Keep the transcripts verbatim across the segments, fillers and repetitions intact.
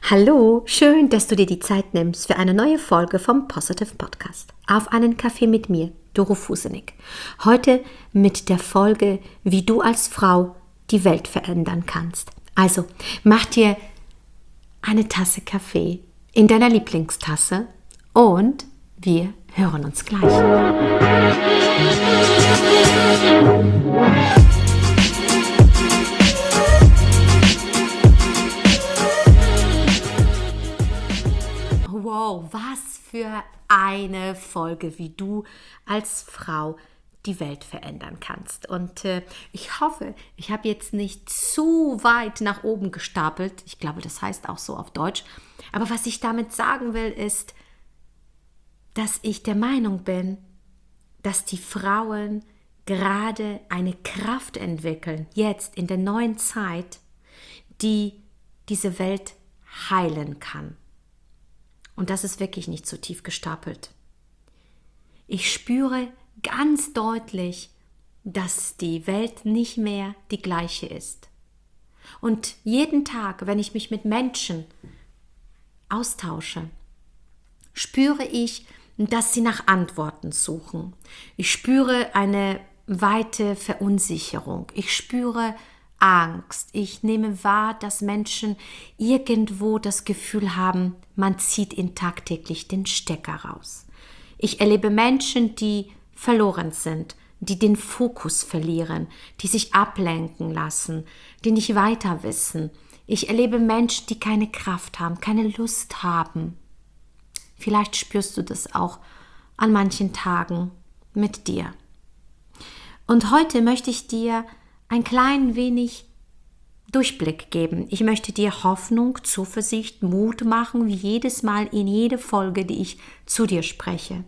Hallo, schön, dass du dir die Zeit nimmst für eine neue Folge vom Positive Podcast. Auf einen Kaffee mit mir, Doro Fusenig. Heute mit der Folge, wie du als Frau die Welt verändern kannst. Also, mach dir eine Tasse Kaffee in deiner Lieblingstasse und wir hören uns gleich. Wow, was für eine Folge, wie du als Frau die Welt verändern kannst. Und äh, ich hoffe, ich habe jetzt nicht zu weit nach oben gestapelt. Ich glaube, das heißt auch so auf Deutsch. Aber was ich damit sagen will, ist, dass ich der Meinung bin, dass die Frauen gerade eine Kraft entwickeln, jetzt in der neuen Zeit, die diese Welt heilen kann. Und das ist wirklich nicht so tief gestapelt. Ich spüre ganz deutlich, dass die Welt nicht mehr die gleiche ist. Und jeden Tag, wenn ich mich mit Menschen austausche, spüre ich, dass sie nach Antworten suchen. Ich spüre eine weite Verunsicherung. Ich spüre Angst. Ich nehme wahr, dass Menschen irgendwo das Gefühl haben, man zieht ihnen tagtäglich den Stecker raus. Ich erlebe Menschen, die verloren sind, die den Fokus verlieren, die sich ablenken lassen, die nicht weiter wissen. Ich erlebe Menschen, die keine Kraft haben, keine Lust haben. Vielleicht spürst du das auch an manchen Tagen mit dir. Und heute möchte ich dir ein klein wenig Durchblick geben. Ich möchte dir Hoffnung, Zuversicht, Mut machen, wie jedes Mal in jede Folge, die ich zu dir spreche.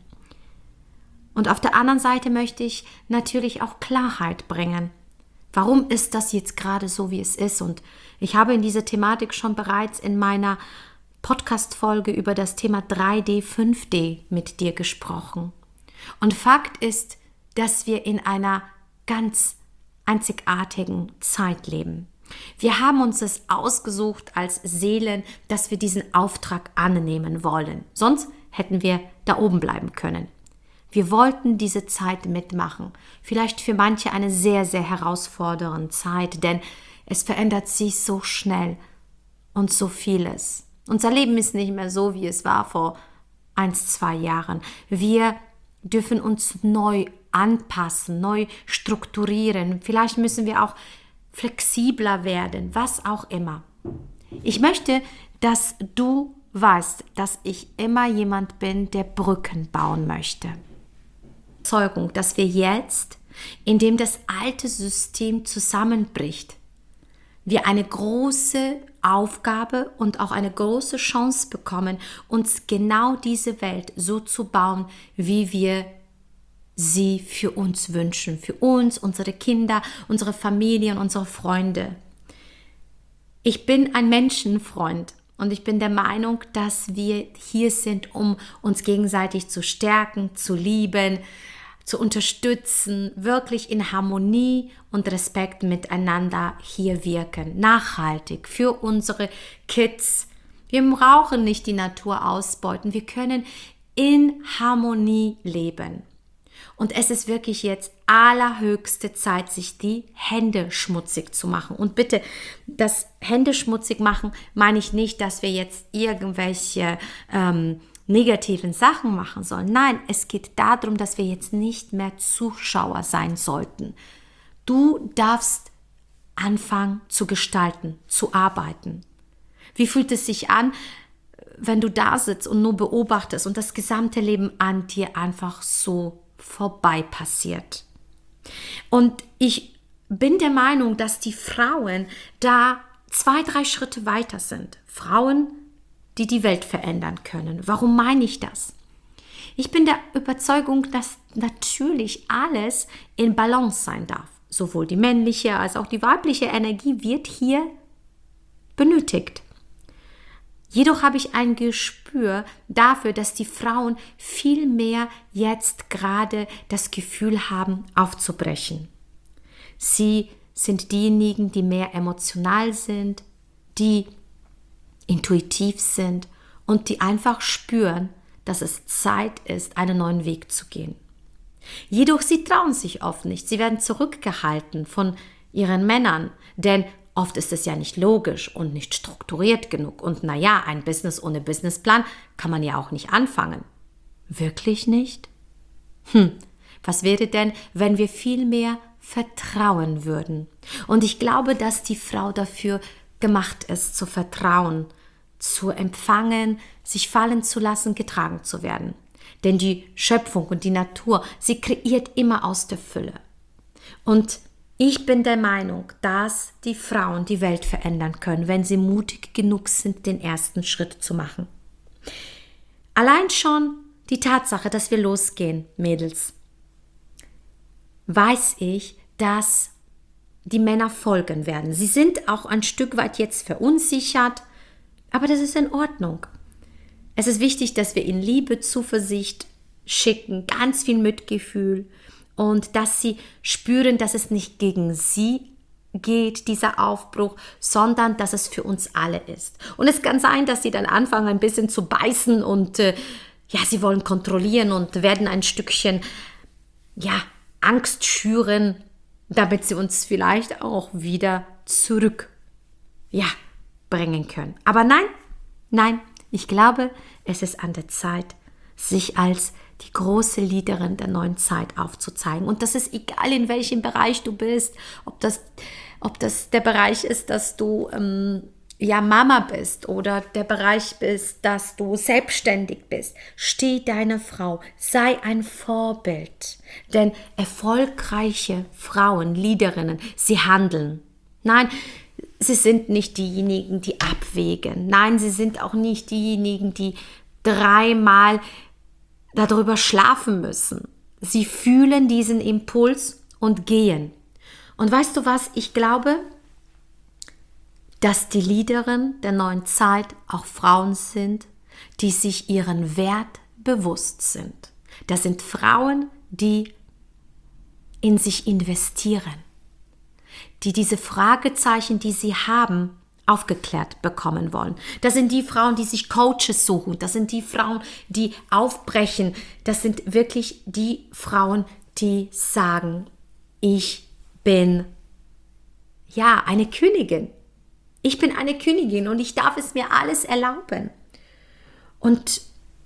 Und auf der anderen Seite möchte ich natürlich auch Klarheit bringen. Warum ist das jetzt gerade so, wie es ist? Und ich habe in dieser Thematik schon bereits in meiner Podcast-Folge über das Thema drei D, fünf D mit dir gesprochen. Und Fakt ist, dass wir in einer ganz einzigartigen Zeit leben. Wir haben uns es ausgesucht als Seelen, dass wir diesen Auftrag annehmen wollen. Sonst hätten wir da oben bleiben können. Wir wollten diese Zeit mitmachen. Vielleicht für manche eine sehr, sehr herausfordernde Zeit, denn es verändert sich so schnell und so vieles. Unser Leben ist nicht mehr so, wie es war vor ein, zwei Jahren. Wir dürfen uns neu anpassen, neu strukturieren. Vielleicht müssen wir auch flexibler werden, was auch immer. Ich möchte, dass du weißt, dass ich immer jemand bin, der Brücken bauen möchte. Überzeugung, dass wir jetzt, indem das alte System zusammenbricht, wir eine große Aufgabe und auch eine große Chance bekommen, uns genau diese Welt so zu bauen, wie wir sie für uns wünschen, für uns, unsere Kinder, unsere Familien, unsere Freunde. Ich bin ein Menschenfreund und ich bin der Meinung, dass wir hier sind, um uns gegenseitig zu stärken, zu lieben, zu unterstützen, wirklich in Harmonie und Respekt miteinander hier wirken, nachhaltig für unsere Kids. Wir brauchen nicht die Natur ausbeuten, wir können in Harmonie leben. Und es ist wirklich jetzt allerhöchste Zeit, sich die Hände schmutzig zu machen. Und bitte, das Hände schmutzig machen meine ich nicht, dass wir jetzt irgendwelche ähm, negativen Sachen machen sollen. Nein, es geht darum, dass wir jetzt nicht mehr Zuschauer sein sollten. Du darfst anfangen zu gestalten, zu arbeiten. Wie fühlt es sich an, wenn du da sitzt und nur beobachtest und das gesamte Leben an dir einfach so vorbei passiert? Und ich bin der Meinung, dass die Frauen da zwei, drei Schritte weiter sind. Frauen, die die Welt verändern können. Warum meine ich das? Ich bin der Überzeugung, dass natürlich alles in Balance sein darf. Sowohl die männliche als auch die weibliche Energie wird hier benötigt. Jedoch habe ich ein Gespür dafür, dass die Frauen viel mehr jetzt gerade das Gefühl haben, aufzubrechen. Sie sind diejenigen, die mehr emotional sind, die intuitiv sind und die einfach spüren, dass es Zeit ist, einen neuen Weg zu gehen. Jedoch sie trauen sich oft nicht. Sie werden zurückgehalten von ihren Männern, denn oft ist es ja nicht logisch und nicht strukturiert genug. Und naja, ein Business ohne Businessplan kann man ja auch nicht anfangen. Wirklich nicht? Hm, was wäre denn, wenn wir viel mehr vertrauen würden? Und ich glaube, dass die Frau dafür gemacht ist, zu vertrauen, zu empfangen, sich fallen zu lassen, getragen zu werden. Denn die Schöpfung und die Natur, sie kreiert immer aus der Fülle. Und ich bin der Meinung, dass die Frauen die Welt verändern können, wenn sie mutig genug sind, den ersten Schritt zu machen. Allein schon die Tatsache, dass wir losgehen, Mädels, weiß ich, dass die Männer folgen werden. Sie sind auch ein Stück weit jetzt verunsichert, aber das ist in Ordnung. Es ist wichtig, dass wir ihnen Liebe, Zuversicht schicken, ganz viel Mitgefühl und dass sie spüren, dass es nicht gegen sie geht, dieser Aufbruch, sondern dass es für uns alle ist. Und es kann sein, dass sie dann anfangen, ein bisschen zu beißen und äh, ja, sie wollen kontrollieren und werden ein Stückchen ja, Angst schüren, damit sie uns vielleicht auch wieder zurück ja, bringen können. Aber nein, nein, ich glaube, es ist an der Zeit, sich als die große Leaderin der neuen Zeit aufzuzeigen. Und das ist egal, in welchem Bereich du bist, ob das, ob das der Bereich ist, dass du ähm, ja Mama bist oder der Bereich bist, dass du selbstständig bist. Steh deiner Frau, sei ein Vorbild. Denn erfolgreiche Frauen, Leaderinnen, sie handeln. Nein, sie sind nicht diejenigen, die abwägen. Nein, sie sind auch nicht diejenigen, die dreimal darüber schlafen müssen. Sie fühlen diesen Impuls und gehen. Und weißt du was? Ich glaube, dass die Leaderinnen der neuen Zeit auch Frauen sind, die sich ihren Wert bewusst sind. Das sind Frauen, die in sich investieren, die diese Fragezeichen, die sie haben, aufgeklärt bekommen wollen. Das sind die Frauen, die sich Coaches suchen. Das sind die Frauen, die aufbrechen. Das sind wirklich die Frauen, die sagen, ich bin ja eine Königin. Ich bin eine Königin und ich darf es mir alles erlauben. Und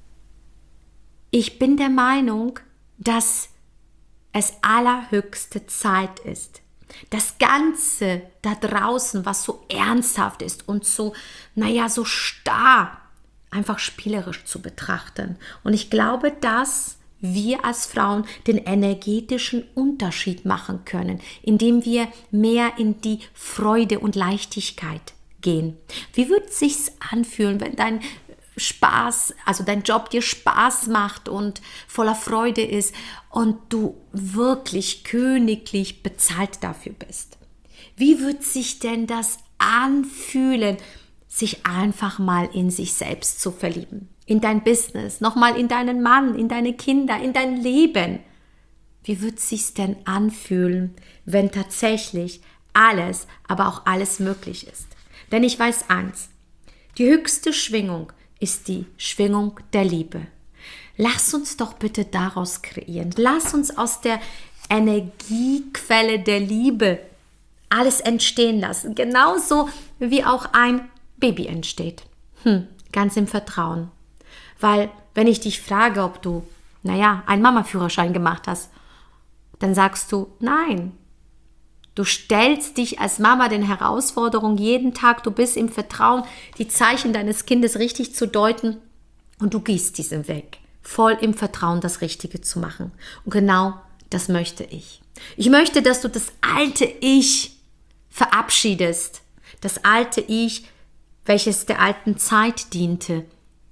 ich bin der Meinung, dass es allerhöchste Zeit ist, das Ganze da draußen, was so ernsthaft ist und so, naja, so starr, einfach spielerisch zu betrachten. Und ich glaube, dass wir als Frauen den energetischen Unterschied machen können, indem wir mehr in die Freude und Leichtigkeit gehen. Wie würde es sich anfühlen, wenn dein Spaß, also dein Job dir Spaß macht und voller Freude ist und du wirklich königlich bezahlt dafür bist? Wie wird sich denn das anfühlen, sich einfach mal in sich selbst zu verlieben? In dein Business, nochmal in deinen Mann, in deine Kinder, in dein Leben. Wie wird es sich denn anfühlen, wenn tatsächlich alles, aber auch alles möglich ist? Denn ich weiß eins, die höchste Schwingung ist die Schwingung der Liebe. Lass uns doch bitte daraus kreieren. Lass uns aus der Energiequelle der Liebe alles entstehen lassen. Genauso wie auch ein Baby entsteht. Hm, ganz im Vertrauen. Weil wenn ich dich frage, ob du, naja, einen Mama-Führerschein gemacht hast, dann sagst du nein. Du stellst dich als Mama den Herausforderungen jeden Tag, du bist im Vertrauen, die Zeichen deines Kindes richtig zu deuten und du gehst diesen Weg, voll im Vertrauen, das Richtige zu machen. Und genau das möchte ich. Ich möchte, dass du das alte Ich verabschiedest, das alte Ich, welches der alten Zeit diente.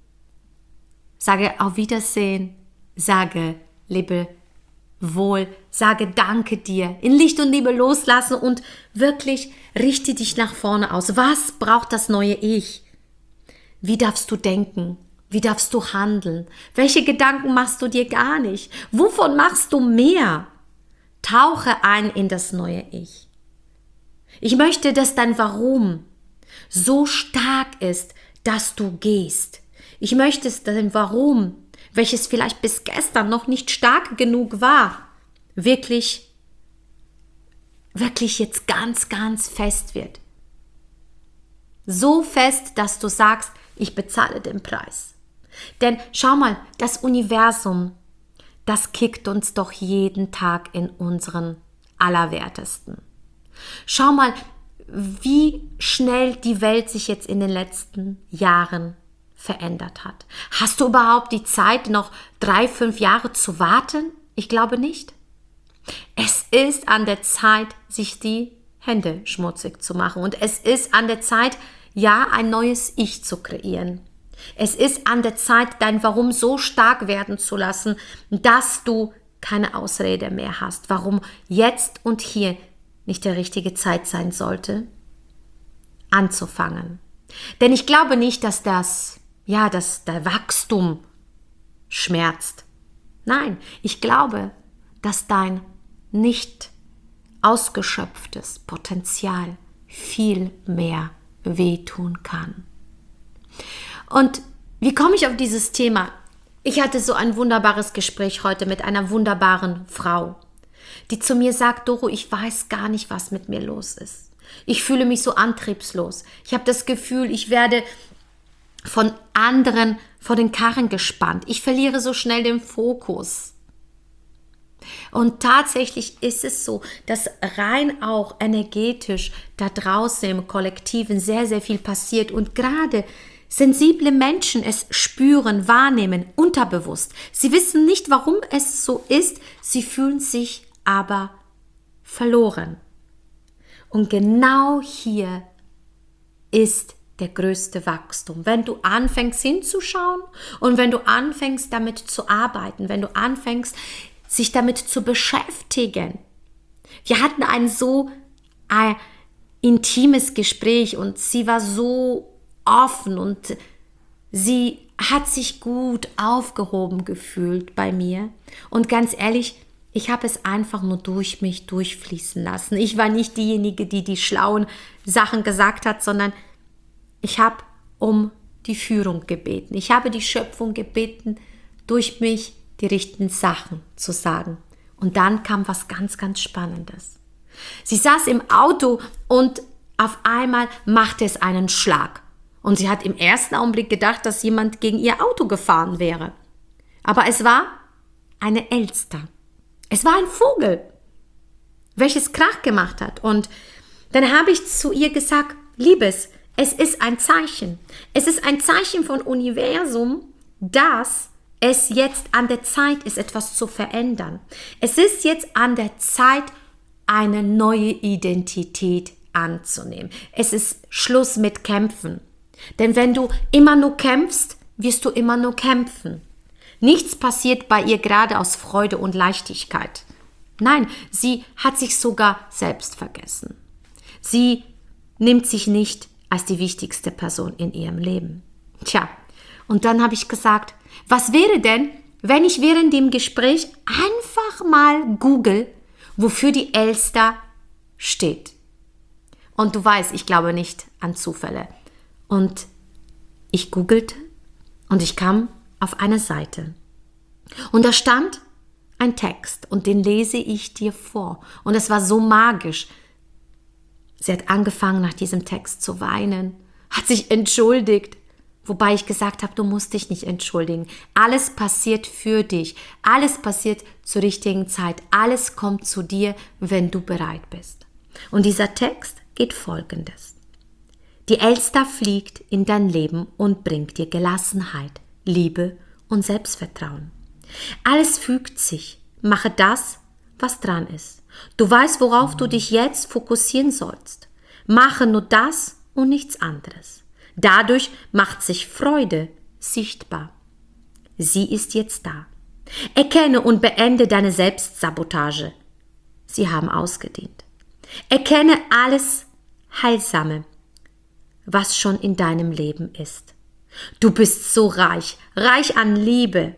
Sage auf Wiedersehen, sage lebe wohl, sage danke dir, in Licht und Liebe loslassen und wirklich richte dich nach vorne aus. Was braucht das neue Ich? Wie darfst du denken? Wie darfst du handeln? Welche Gedanken machst du dir gar nicht? Wovon machst du mehr? Tauche ein in das neue Ich. Ich möchte, dass dein Warum so stark ist, dass du gehst. Ich möchte dein Warum, welches vielleicht bis gestern noch nicht stark genug war, wirklich, wirklich jetzt ganz, ganz fest wird. So fest, dass du sagst, ich bezahle den Preis. Denn schau mal, das Universum, das kickt uns doch jeden Tag in unseren Allerwertesten. Schau mal, wie schnell die Welt sich jetzt in den letzten Jahren verändert hat. Hast du überhaupt die Zeit, noch drei, fünf Jahre zu warten? Ich glaube nicht. Es ist an der Zeit, sich die Hände schmutzig zu machen. Und es ist an der Zeit, ja, ein neues Ich zu kreieren. Es ist an der Zeit, dein Warum so stark werden zu lassen, dass du keine Ausrede mehr hast, warum jetzt und hier nicht die richtige Zeit sein sollte, anzufangen. Denn ich glaube nicht, dass das, ja, dass der Wachstum schmerzt. Nein, ich glaube, dass dein nicht ausgeschöpftes Potenzial viel mehr wehtun kann. Und wie komme ich auf dieses Thema? Ich hatte so ein wunderbares Gespräch heute mit einer wunderbaren Frau, die zu mir sagt, Doro, ich weiß gar nicht, was mit mir los ist. Ich fühle mich so antriebslos. Ich habe das Gefühl, ich werde von anderen vor den Karren gespannt. Ich verliere so schnell den Fokus. Und tatsächlich ist es so, dass rein auch energetisch da draußen im Kollektiven sehr, sehr viel passiert und gerade sensible Menschen es spüren, wahrnehmen, unterbewusst. Sie wissen nicht, warum es so ist, sie fühlen sich aber verloren. Und genau hier ist der größte Wachstum. Wenn du anfängst hinzuschauen und wenn du anfängst damit zu arbeiten, wenn du anfängst sich damit zu beschäftigen. Wir hatten ein so ein intimes Gespräch und sie war so offen und sie hat sich gut aufgehoben gefühlt bei mir. Und ganz ehrlich, ich habe es einfach nur durch mich durchfließen lassen. Ich war nicht diejenige, die die schlauen Sachen gesagt hat, sondern ich habe um die Führung gebeten. Ich habe die Schöpfung gebeten, durch mich die richtigen Sachen zu sagen. Und dann kam was ganz, ganz Spannendes. Sie saß im Auto und auf einmal machte es einen Schlag. Und sie hat im ersten Augenblick gedacht, dass jemand gegen ihr Auto gefahren wäre. Aber es war eine Elster. Es war ein Vogel, welches Krach gemacht hat. Und dann habe ich zu ihr gesagt, Liebes, es ist ein Zeichen. Es ist ein Zeichen vom Universum, dass es jetzt an der Zeit ist, etwas zu verändern. Es ist jetzt an der Zeit, eine neue Identität anzunehmen. Es ist Schluss mit Kämpfen. Denn wenn du immer nur kämpfst, wirst du immer nur kämpfen. Nichts passiert bei ihr gerade aus Freude und Leichtigkeit. Nein, sie hat sich sogar selbst vergessen. Sie nimmt sich nicht als die wichtigste Person in ihrem Leben. Tja, und dann habe ich gesagt, was wäre denn, wenn ich während dem Gespräch einfach mal google, wofür die Elster steht? Und du weißt, ich glaube nicht an Zufälle. Und ich googelte und ich kam auf eine Seite. Und da stand ein Text und den lese ich dir vor. Und es war so magisch. Sie hat angefangen, nach diesem Text zu weinen, hat sich entschuldigt. Wobei ich gesagt habe, du musst dich nicht entschuldigen. Alles passiert für dich. Alles passiert zur richtigen Zeit. Alles kommt zu dir, wenn du bereit bist. Und dieser Text geht folgendes. Die Elster fliegt in dein Leben und bringt dir Gelassenheit, Liebe und Selbstvertrauen. Alles fügt sich. Mache das, was dran ist. Du weißt, worauf du dich jetzt fokussieren sollst. Mache nur das und nichts anderes. Dadurch macht sich Freude sichtbar. Sie ist jetzt da. Erkenne und beende deine Selbstsabotage. Sie haben ausgedient. Erkenne alles Heilsame, was schon in deinem Leben ist. Du bist so reich, reich an Liebe,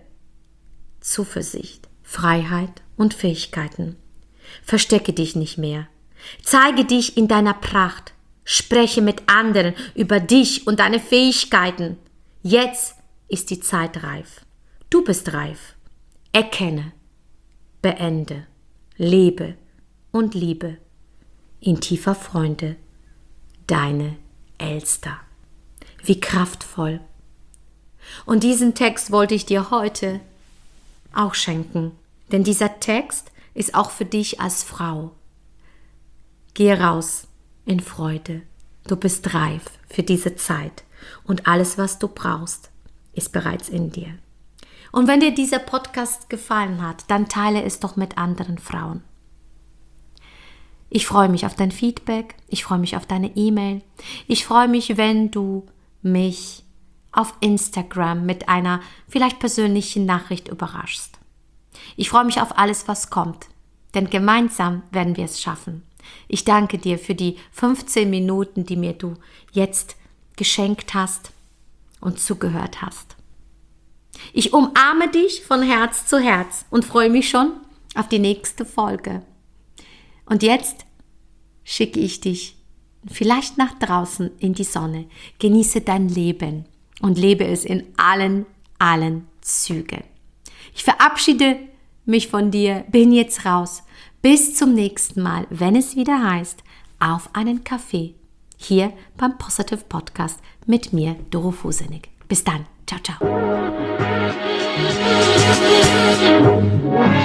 Zuversicht, Freiheit und Fähigkeiten. Verstecke dich nicht mehr. Zeige dich in deiner Pracht. Spreche mit anderen über dich und deine Fähigkeiten. Jetzt ist die Zeit reif. Du bist reif. Erkenne, beende, lebe und liebe. In tiefer Freunde, deine Elster. Wie kraftvoll. Und diesen Text wollte ich dir heute auch schenken. Denn dieser Text ist auch für dich als Frau. Geh raus in Freude. Du bist reif für diese Zeit. Und alles, was du brauchst, ist bereits in dir. Und wenn dir dieser Podcast gefallen hat, dann teile es doch mit anderen Frauen. Ich freue mich auf dein Feedback. Ich freue mich auf deine E-Mail. Ich freue mich, wenn du mich auf Instagram mit einer vielleicht persönlichen Nachricht überraschst. Ich freue mich auf alles, was kommt, denn gemeinsam werden wir es schaffen. Ich danke dir für die fünfzehn Minuten, die mir du jetzt geschenkt hast und zugehört hast. Ich umarme dich von Herz zu Herz und freue mich schon auf die nächste Folge. Und jetzt schicke ich dich vielleicht nach draußen in die Sonne. Genieße dein Leben und lebe es in allen, allen Zügen. Ich verabschiede mich von dir, bin jetzt raus. Bis zum nächsten Mal, wenn es wieder heißt, auf einen Kaffee. Hier beim Positive Podcast mit mir, Doro Fusenig. Bis dann. Ciao, ciao.